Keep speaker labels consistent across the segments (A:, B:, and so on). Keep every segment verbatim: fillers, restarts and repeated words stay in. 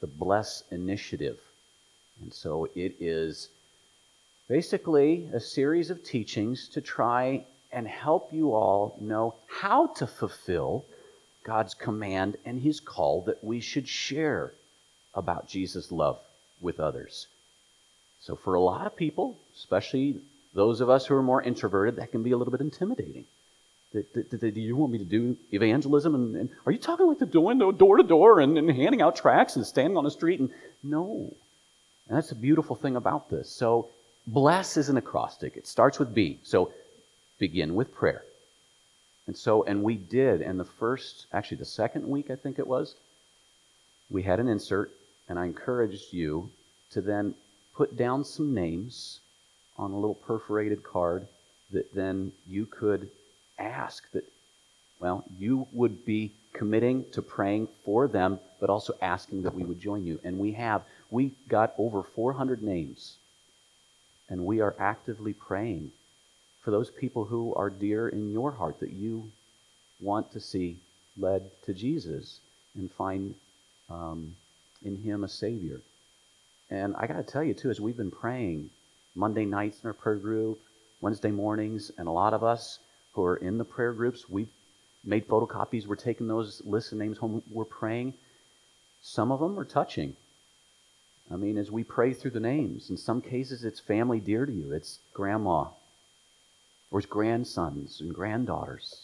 A: the Bless Initiative. And so it is basically a series of teachings to try and help you all know how to fulfill God's command and His call that we should share about Jesus' love with others. So for a lot of people, especially those of us who are more introverted, that can be a little bit intimidating. Do you want me to do evangelism? And, and are you talking like the doing door to door and, and handing out tracts and standing on the street? And no. And that's the beautiful thing about this. So bless is an acrostic. It starts with B. So begin with prayer. And so, and we did, and the first, actually the second week, I think it was, we had an insert, and I encouraged you to then put down some names on a little perforated card that then you could ask that, well, you would be committing to praying for them, but also asking that we would join you. And we have, we got over four hundred names, and we are actively praying for those people who are dear in your heart that you want to see led to Jesus and find um, in Him a Savior. And I got to tell you, too, as we've been praying Monday nights in our prayer group, Wednesday mornings, and a lot of us who are in the prayer groups, we've made photocopies, we're taking those lists of names home, we're praying. Some of them are touching. I mean, as we pray through the names, in some cases it's family dear to you. It's grandma, or it's grandsons and granddaughters.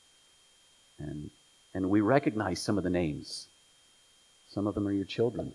A: And, and we recognize some of the names. Some of them are your children.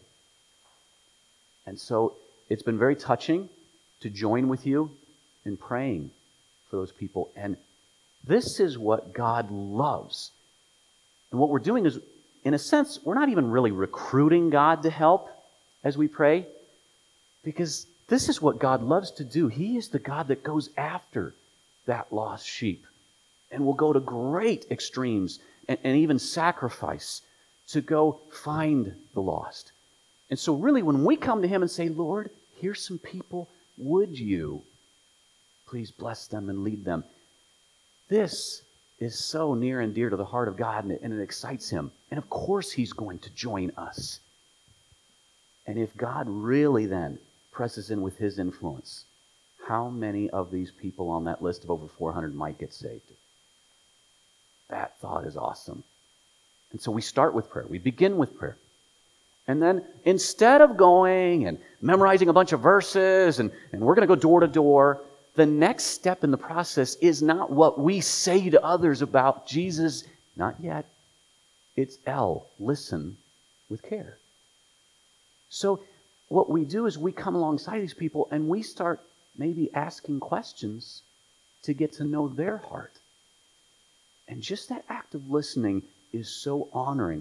A: And so it's been very touching to join with you in praying for those people. And this is what God loves. And what we're doing is, in a sense, we're not even really recruiting God to help as we pray, because this is what God loves to do. He is the God that goes after that lost sheep and will go to great extremes and, and even sacrifice to go find the lost. And so really, when we come to Him and say, Lord, here's some people, would you please bless them and lead them? This is so near and dear to the heart of God, and it, and it excites Him. And of course He's going to join us. And if God really then presses in with His influence, how many of these people on that list of over four hundred might get saved? That thought is awesome. And so we start with prayer. We begin with prayer. And then instead of going and memorizing a bunch of verses and, and we're going to go door to door, the next step in the process is not what we say to others about Jesus. Not yet. It's L, listen with care. So what we do is we come alongside these people and we start maybe asking questions to get to know their heart. And just that act of listening is so honoring.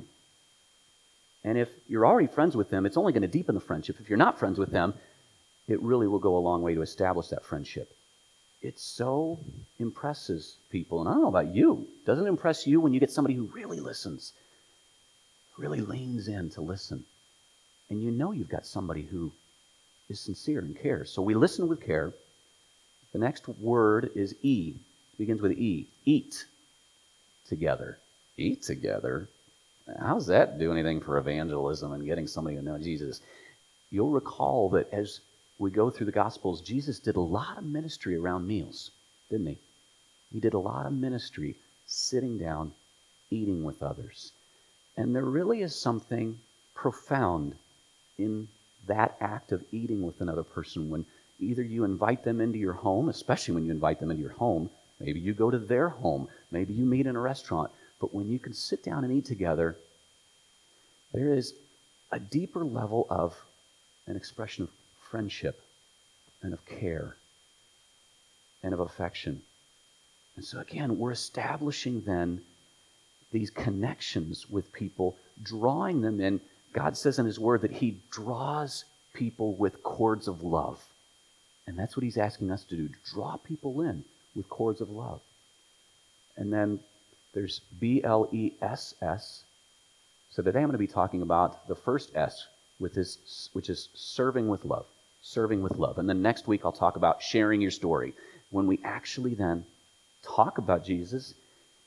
A: And if you're already friends with them, it's only going to deepen the friendship. If you're not friends with them, it really will go a long way to establish that friendship. It so impresses people. And I don't know about you. Doesn't it impress you when you get somebody who really listens, really leans in to listen? And you know you've got somebody who is sincere and cares. So we listen with care. The next word is E. It begins with E. Eat together. Eat together? How does that do anything for evangelism and getting somebody to know Jesus? You'll recall that as we go through the Gospels, Jesus did a lot of ministry around meals, didn't He? He did a lot of ministry sitting down, eating with others. And there really is something profound in that act of eating with another person when either you invite them into your home, especially when you invite them into your home, maybe you go to their home, maybe you meet in a restaurant, but when you can sit down and eat together, there is a deeper level of an expression of friendship and of care and of affection. And so again, we're establishing then these connections with people, drawing them in. God says in His Word that He draws people with cords of love. And that's what He's asking us to do, to draw people in with cords of love. And then there's B L E S S. So today I'm going to be talking about the first S, with this, which is serving with love. Serving with love. And then next week I'll talk about sharing your story. When we actually then talk about Jesus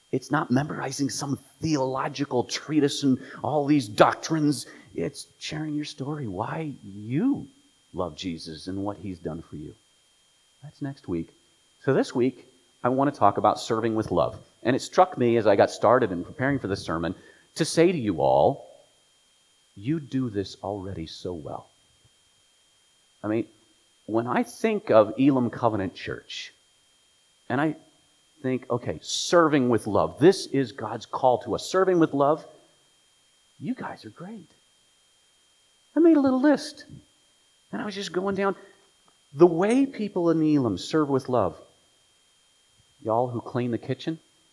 A: It's not memorizing some theological treatise and all these doctrines. It's sharing your story, why you love Jesus and what he's done for you. That's next week. So this week, I want to talk about serving with love. And it struck me as I got started in preparing for this sermon to say to you all, you do this already so well. I mean, when I think of Elam Covenant Church, and I think, okay, serving with love, this is God's call to us. Serving with love, you guys are great. I made a little list, and I was just going down the way people in Elam serve with love. Y'all who clean the kitchen?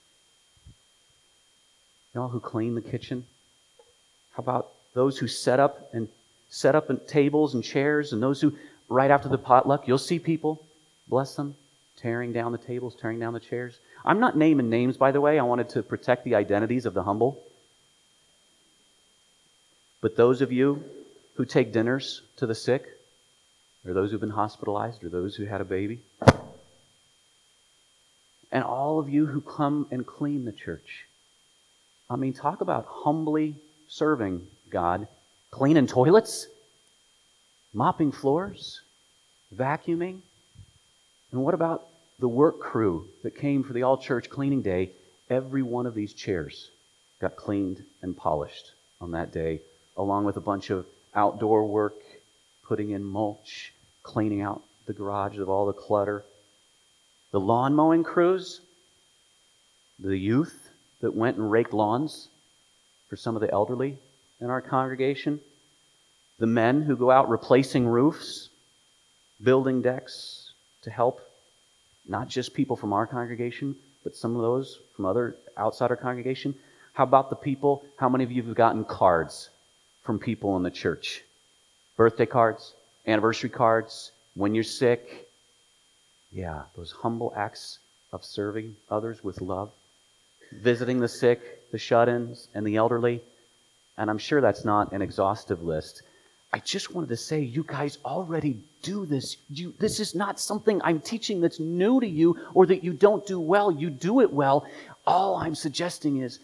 A: Y'all who clean the kitchen? How about those who set up and set up tables and chairs, and those who, right after the potluck, you'll see people, bless them, tearing down the tables, tearing down the chairs. I'm not naming names, by the way. I wanted to protect the identities of the humble. But those of you who take dinners to the sick, or those who've been hospitalized, or those who had a baby, and all of you who come and clean the church. I mean, talk about humbly serving God. Cleaning toilets, mopping floors, vacuuming. And what about the work crew that came for the all-church cleaning day? Every one of these chairs got cleaned and polished on that day, along with a bunch of outdoor work, putting in mulch, cleaning out the garage of all the clutter. The lawn mowing crews, the youth that went and raked lawns for some of the elderly in our congregation, the men who go out replacing roofs, building decks to help not just people from our congregation, but some of those from other outside our congregation. How about the people, how many of you have gotten cards from people in the church? Birthday cards, anniversary cards, when you're sick. Yeah, those humble acts of serving others with love. Visiting the sick, the shut-ins, and the elderly. And I'm sure that's not an exhaustive list. I just wanted to say, you guys already do this. You, this is not something I'm teaching that's new to you or that you don't do well. You do it well. All I'm suggesting is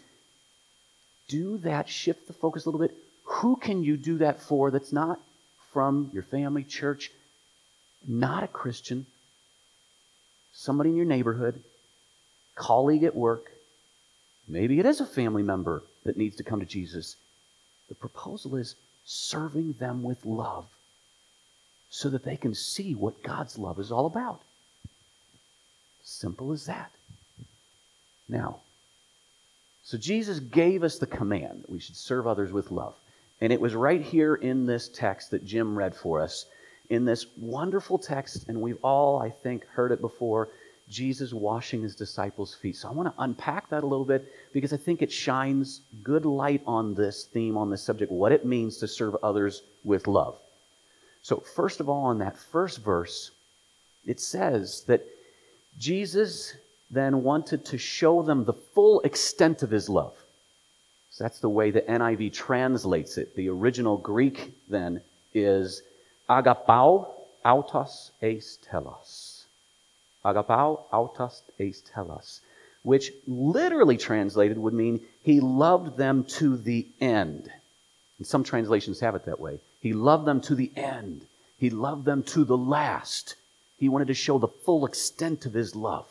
A: do that, shift the focus a little bit. Who can you do that for that's not from your family, church, not a Christian, somebody in your neighborhood, colleague at work? Maybe it is a family member that needs to come to Jesus. The proposal is serving them with love so that they can see what God's love is all about. Simple as that. Now, so Jesus gave us the command that we should serve others with love. And it was right here in this text that Jim read for us, in this wonderful text, and we've all, I think, heard it before, Jesus washing his disciples' feet. So I want to unpack that a little bit because I think it shines good light on this theme, on this subject, what it means to serve others with love. So first of all, in that first verse, it says that Jesus then wanted to show them the full extent of his love. So that's the way the N I V translates it. The original Greek then is agapao autos eis telos. Agapao autos eis telos, which literally translated would mean he loved them to the end. And some translations have it that way. He loved them to the end. He loved them to the last. He wanted to show the full extent of his love.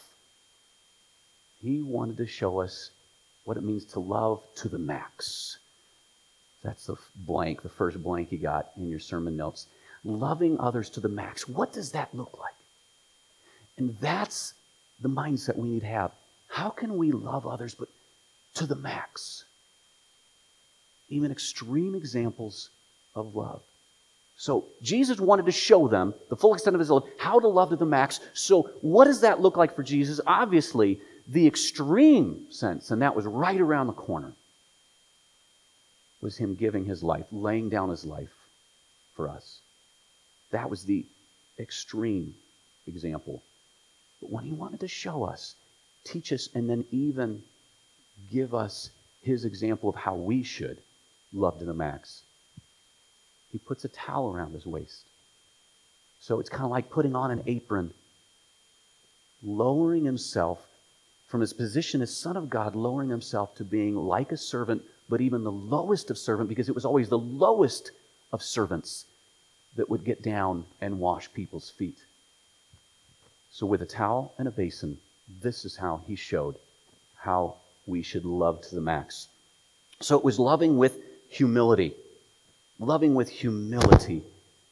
A: He wanted to show us what it means to love to the max. That's the blank, the first blank you got in your sermon notes. Loving others to the max. What does that look like? And that's the mindset we need to have. How can we love others but to the max? Even extreme examples of love. So Jesus wanted to show them the full extent of his love, how to love to the max. So what does that look like for Jesus? Obviously, the extreme sense, and that was right around the corner, was him giving his life, laying down his life for us. That was the extreme example. But when he wanted to show us, teach us, and then even give us his example of how we should love to the max, he puts a towel around his waist. So it's kind of like putting on an apron, lowering himself from his position as Son of God, lowering himself to being like a servant, but even the lowest of servant, because it was always the lowest of servants that would get down and wash people's feet. So with a towel and a basin, this is how he showed how we should love to the max. So it was loving with humility. Loving with humility.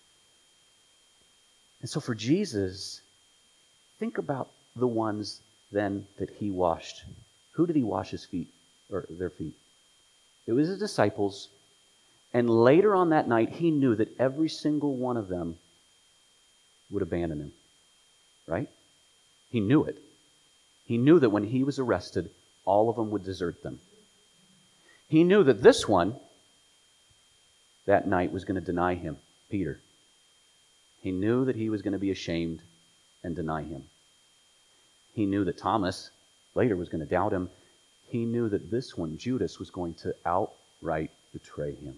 A: And so for Jesus, think about the ones then that he washed. Who did he wash his feet, or their feet? It was his disciples. And later on that night, he knew that every single one of them would abandon him. Right? He knew it. He knew that when he was arrested, all of them would desert them. He knew that this one, that night, was going to deny him, Peter. He knew that he was going to be ashamed and deny him. He knew that Thomas later was going to doubt him. He knew that this one, Judas, was going to outright betray him.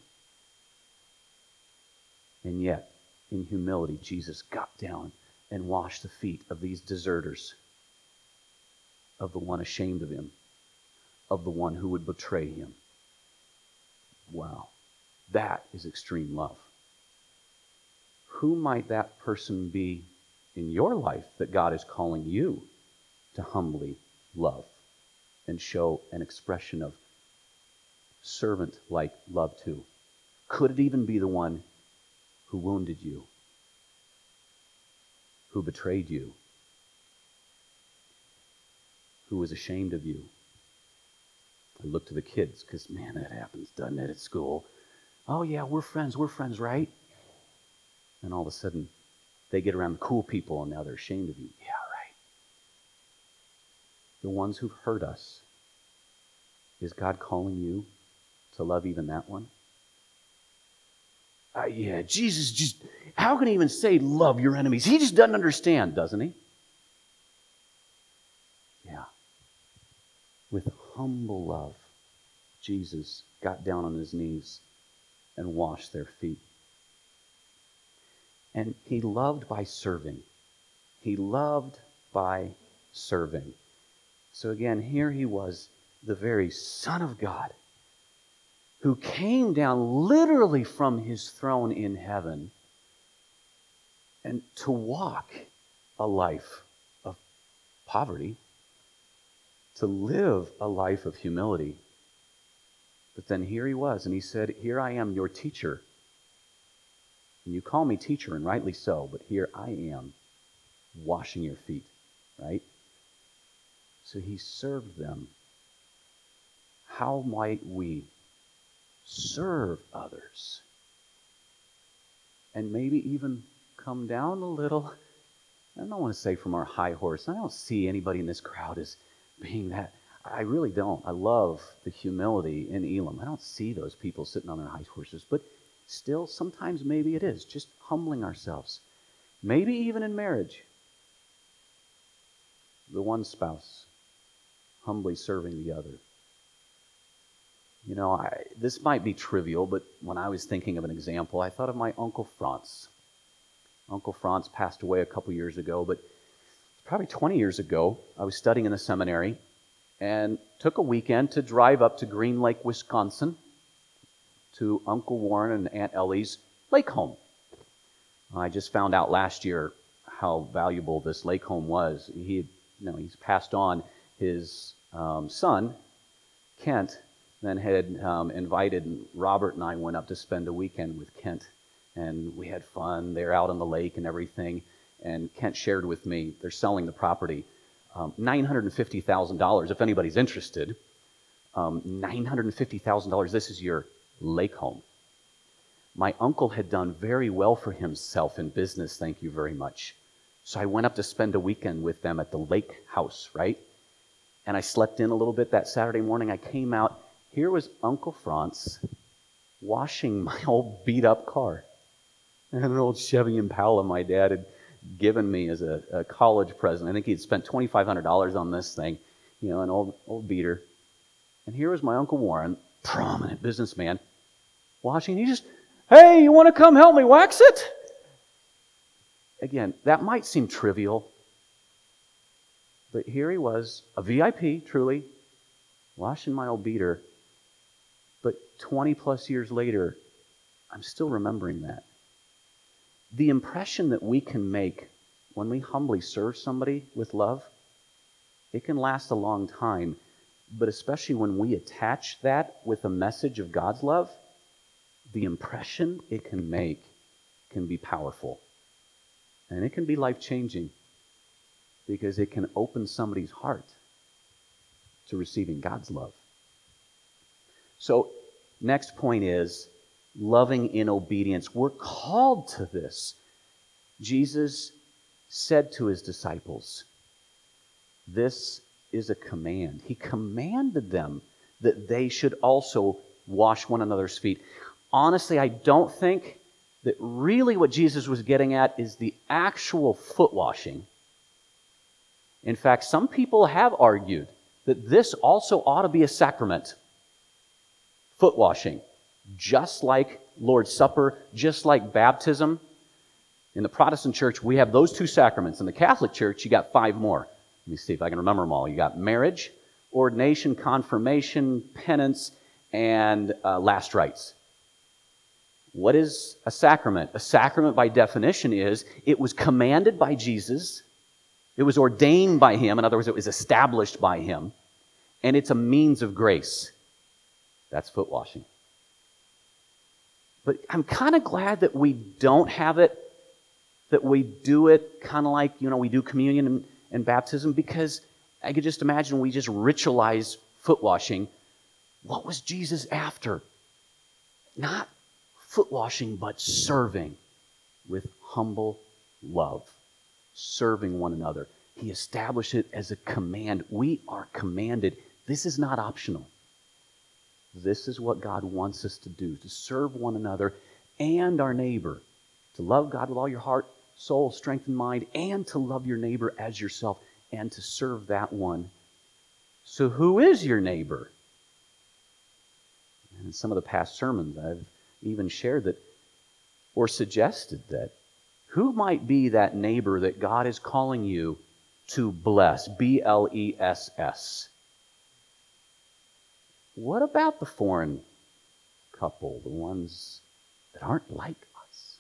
A: And yet, in humility, Jesus got down and washed the feet of these deserters, of the one ashamed of him, of the one who would betray him. Wow, that is extreme love. Who might that person be in your life that God is calling you to humbly love and show an expression of servant-like love to? Could it even be the one who wounded you, who betrayed you, who was ashamed of you? I look to the kids because, man, that happens, doesn't it, at school? Oh, yeah, we're friends, we're friends, right? And all of a sudden, they get around the cool people and now they're ashamed of you. Yeah, right. The ones who've hurt us. Is God calling you to love even that one? Uh, yeah, Jesus just, how can he even say love your enemies? He just doesn't understand, doesn't he? Yeah. With humble love, Jesus got down on his knees and washed their feet. And he loved by serving. He loved by serving. So again, here he was, the very Son of God, who came down literally from his throne in heaven and to walk a life of poverty, to live a life of humility. But then here he was, and he said, here I am, your teacher. And you call me teacher, and rightly so, but here I am, washing your feet, right? So he served them. How might we serve others? And maybe even come down a little. I don't want to say from our high horse. I don't see anybody in this crowd as being that. I really don't. I love the humility in Elam. I don't see those people sitting on their high horses. But still, sometimes maybe it is. Just humbling ourselves. Maybe even in marriage. The one spouse humbly serving the other. You know, I, this might be trivial, but when I was thinking of an example, I thought of my Uncle Franz. Uncle Franz passed away a couple years ago, but probably twenty years ago, I was studying in the seminary and took a weekend to drive up to Green Lake, Wisconsin, to Uncle Warren and Aunt Ellie's lake home. I just found out last year how valuable this lake home was. He had, you know, he's passed on. His um, son, Kent, then had um, invited Robert and I went up to spend a weekend with Kent. And we had fun. They're out on the lake and everything. And Kent shared with me, they're selling the property, um, nine hundred fifty thousand dollars, if anybody's interested. Um, nine hundred fifty thousand dollars, this is your lake home. My uncle had done very well for himself in business, thank you very much. So I went up to spend a weekend with them at the lake house, right? And I slept in a little bit that Saturday morning. I came out. Here was Uncle Franz washing my old beat-up car. And an old Chevy Impala my dad had given me as a, a college present. I think he'd spent twenty-five hundred dollars on this thing, you know, an old old beater. And here was my Uncle Warren, prominent businessman, washing. He just, hey, you want to come help me wax it? Again, that might seem trivial, But here he was, a V I P, truly, washing my old beater. But twenty plus years later, I'm still remembering that. The impression that we can make when we humbly serve somebody with love, it can last a long time. But especially when we attach that with a message of God's love, the impression it can make can be powerful. And it can be life-changing because it can open somebody's heart to receiving God's love. So, next point is loving in obedience. We're called to this. Jesus said to his disciples, this is a command. He commanded them that they should also wash one another's feet. Honestly, I don't think that really what Jesus was getting at is the actual foot washing. In fact, some people have argued that this also ought to be a sacrament. Foot washing. Just like Lord's Supper, just like baptism. In the Protestant church, we have those two sacraments. In the Catholic church, you got five more. Let me see if I can remember them all. You got marriage, ordination, confirmation, penance, and uh, last rites. What is a sacrament? A sacrament, by definition, is it was commanded by Jesus, it was ordained by him, in other words, it was established by him, and it's a means of grace. That's foot washing. But I'm kind of glad that we don't have it, that we do it kind of like, you know, we do communion and, and baptism, because I could just imagine we just ritualize foot washing. What was Jesus after? Not foot washing, but serving with humble love. Serving one another. He established it as a command. We are commanded. This is not optional. This is what God wants us to do, to serve one another and our neighbor, to love God with all your heart, soul, strength, and mind, and to love your neighbor as yourself, and to serve that one. So who is your neighbor? And in some of the past sermons, I've even shared that, or suggested that, who might be that neighbor that God is calling you to bless? B L E S S. What about the foreign couple, the ones that aren't like us?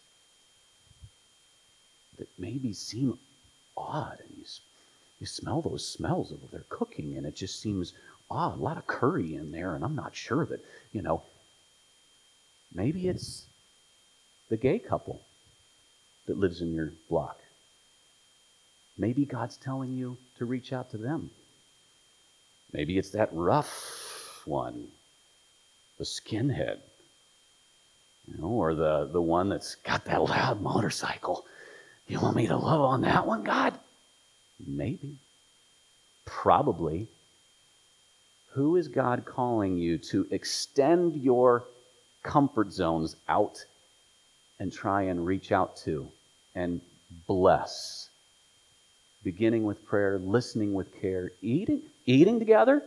A: That maybe seem odd, and you, you smell those smells of their cooking, and it just seems odd, a lot of curry in there, and I'm not sure that, you know, maybe it's the gay couple that lives in your block. Maybe God's telling you to reach out to them. Maybe it's that rough one, the skinhead, you know, or the, the one that's got that loud motorcycle. You want me to love on that one, God? Maybe. Probably. Who is God calling you to extend your comfort zones out and try and reach out to and bless? Beginning with prayer, listening with care, eating, eating together.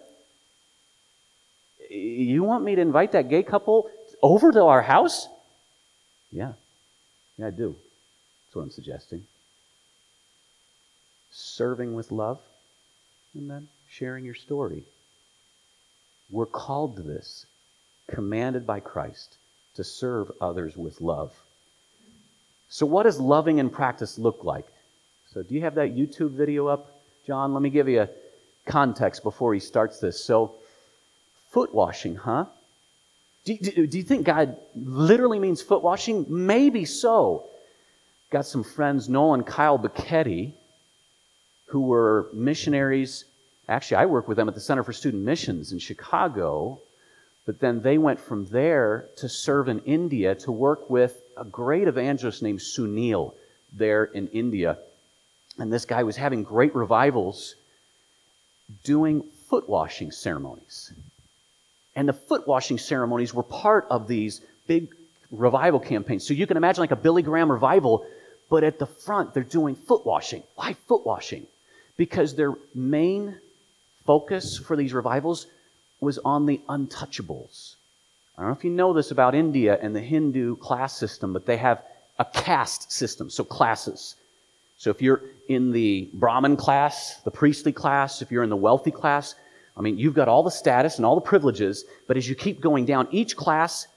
A: You want me to invite that gay couple over to our house? Yeah. Yeah, I do. That's what I'm suggesting. Serving with love, and then sharing your story. We're called to this, commanded by Christ, to serve others with love. So what does loving in practice look like? So do you have that YouTube video up, John? Let me give you a context before he starts this. So, foot washing, huh? Do, do, do you think God literally means foot washing? Maybe so. Got some friends, Noel and Kyle Becchetti, who were missionaries. Actually, I work with them at the Center for Student Missions in Chicago. But then they went from there to serve in India to work with a great evangelist named Sunil there in India. And this guy was having great revivals doing foot washing ceremonies. And the foot washing ceremonies were part of these big revival campaigns. So you can imagine like a Billy Graham revival, but at the front they're doing foot washing. Why foot washing? Because their main focus for these revivals was on the untouchables. I don't know if you know this about India and the Hindu class system, but they have a caste system, so classes. So if you're in the Brahmin class, the priestly class, if you're in the wealthy class, I mean, you've got all the status and all the privileges, but as you keep going down, each class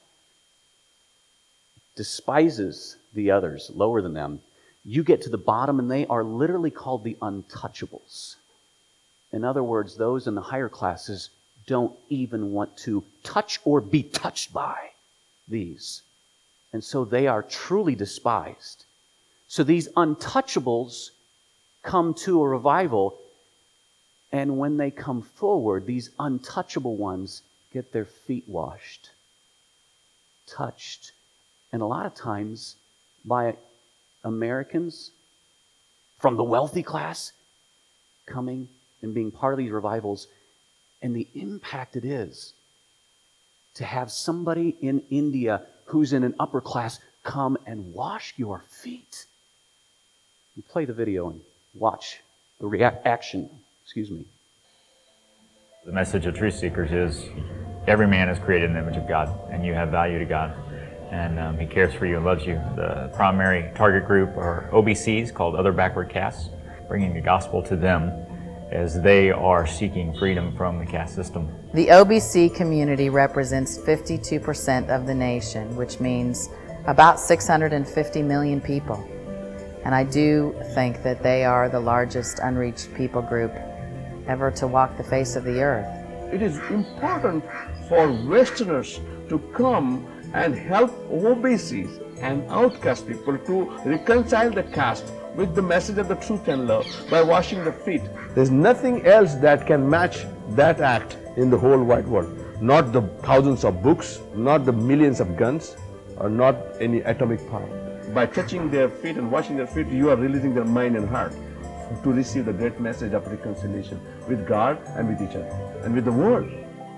A: despises the others, lower than them. You get to the bottom, and they are literally called the untouchables. In other words, those in the higher classes don't even want to touch or be touched by these. And so they are truly despised. So these untouchables come to a revival, and when they come forward, these untouchable ones get their feet washed, touched, and a lot of times by Americans from the wealthy class coming and being part of these revivals, and the impact it is to have somebody in India who's in an upper class come and wash your feet. You play the video and watch the reaction. Excuse me.
B: The message of Truth Seekers is every man is created in the image of God, and you have value to God, and um, He cares for you and loves you. The primary target group are O B Cs, called Other Backward Castes, bringing the gospel to them as they are seeking freedom from the caste system.
C: The O B C community represents fifty-two percent of the nation, which means about six hundred fifty million people. And I do think that they are the largest unreached people group ever to walk the face of the earth.
D: It is important for Westerners to come and help O B Cs and outcast people to reconcile the caste with the message of the truth and love by washing the feet. There's nothing else that can match that act in the whole wide world. Not the thousands of books, not the millions of guns, or not any atomic power. By touching their feet and washing their feet, you are releasing their mind and heart to receive the great message of reconciliation with God and with each other and with the world.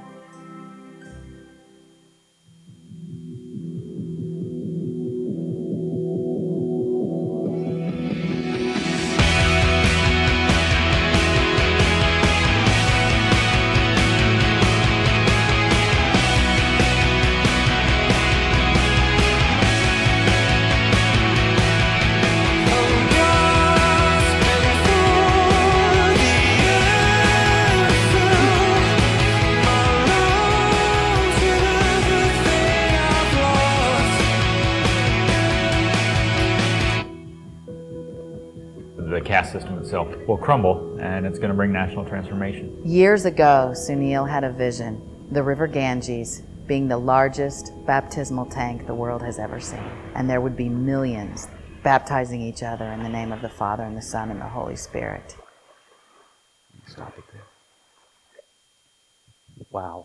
B: The caste system itself will crumble, and it's going to bring national transformation.
C: Years ago, Sunil had a vision, the River Ganges being the largest baptismal tank the world has ever seen. And there would be millions baptizing each other in the name of the Father and the Son and the Holy Spirit.
A: Stop it there. Wow.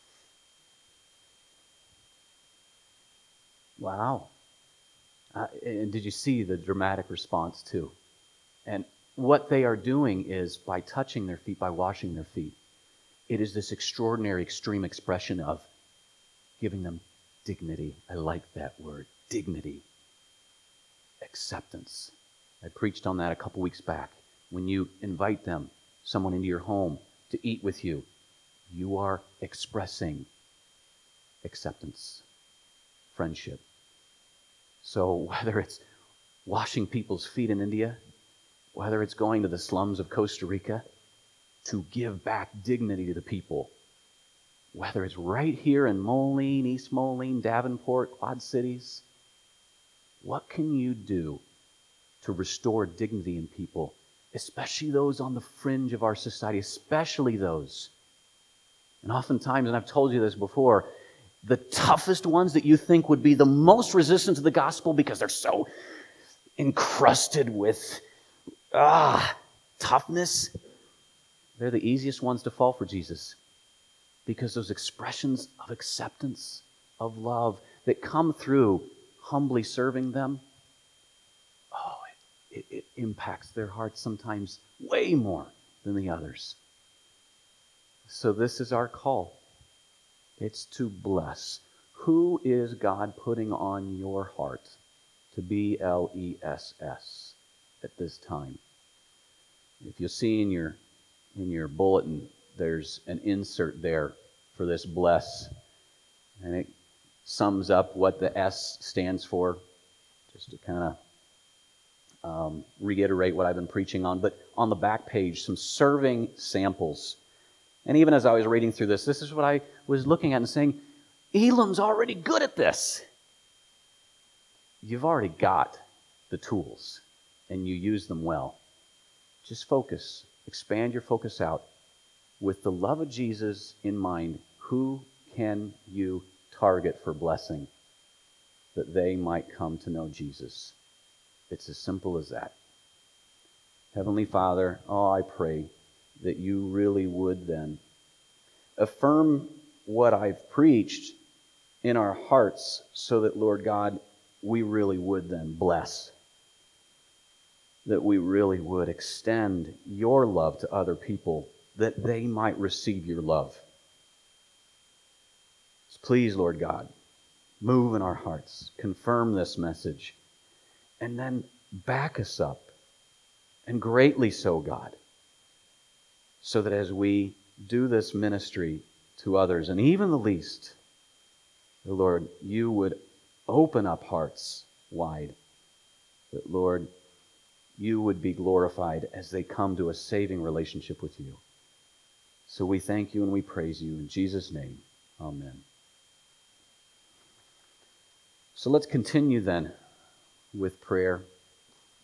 A: Wow. Uh, and did you see the dramatic response too? And what they are doing is, by touching their feet, by washing their feet, it is this extraordinary, extreme expression of giving them dignity. I like that word, dignity. Acceptance. I preached on that a couple weeks back. When you invite them, someone into your home to eat with you, you are expressing acceptance, friendship. So whether it's washing people's feet in India, whether it's going to the slums of Costa Rica to give back dignity to the people, whether it's right here in Moline, East Moline, Davenport, Quad Cities, what can you do to restore dignity in people, especially those on the fringe of our society, especially those? And oftentimes, and I've told you this before, the toughest ones that you think would be the most resistant to the gospel because they're so encrusted with ah, toughness, they're the easiest ones to fall for Jesus. Because those expressions of acceptance, of love, that come through humbly serving them, oh, it, it, it impacts their hearts sometimes way more than the others. So this is our call. It's to bless. Who is God putting on your heart to B L E S S at this time? If you'll see in your in your bulletin, there's an insert there for this bless, and it sums up what the S stands for, just to kind of um, reiterate what I've been preaching on, but on the back page, some serving samples. And even as I was reading through this, this is what I was looking at and saying, Elam's already good at this. You've already got the tools, and you use them well. Just focus. Expand your focus out. With the love of Jesus in mind, who can you target for blessing that they might come to know Jesus? It's as simple as that. Heavenly Father, oh, I pray that you really would then affirm what I've preached in our hearts so that, Lord God, we really would then bless, that we really would extend your love to other people, that they might receive your love. So please, Lord God, move in our hearts, confirm this message, and then back us up, and greatly so, God, so that as we do this ministry to others, and even the least, Lord, you would open up hearts wide, that, Lord, you would be glorified as they come to a saving relationship with you. So we thank you and we praise you in Jesus' name. Amen. So let's continue then with prayer.